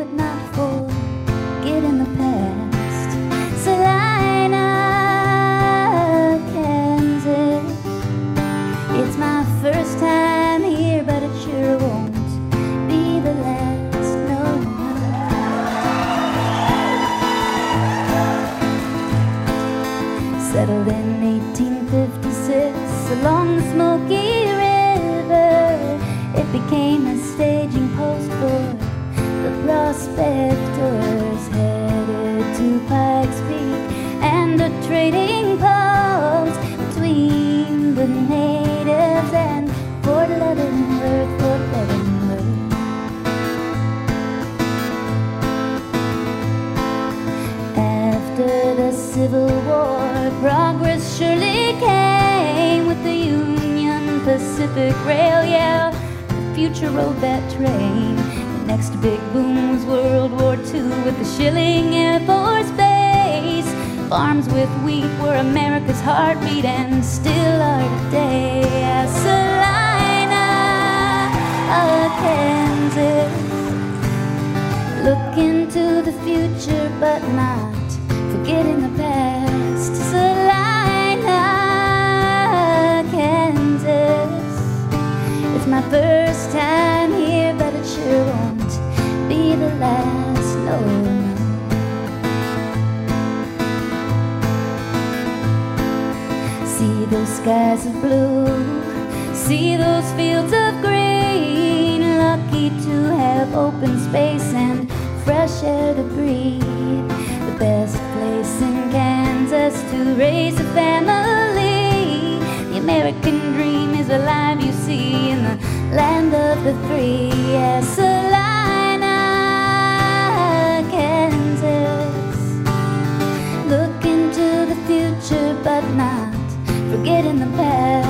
but not forgetting the past. Salina, Kansas. It's my first time here, but it sure won't be the last, no. Settled in 1856 along the Smoky River. It became a staging post for the prospectors headed to Pikes Peak, and a trading post between the natives and Fort Leavenworth, Fort Leavenworth. After the Civil War, progress surely came with the Union Pacific Rail, yeah. The future rode that train. The next big boom was World War II with the shilling Air Force Base. Farms with wheat were America's heartbeat and still are today. Salina, Kansas. Looking to the future but not forgetting the past. Salina, Kansas. It's my first time here, but it sure won't be the last, no, no. See those skies of blue, see those fields of green. Lucky to have open space and fresh air to breathe. The best place in Kansas to raise a family. The American dream is alive, you see, in the land of the free. Yes, Salina, Kansas. Looking to the future but not forgetting the past.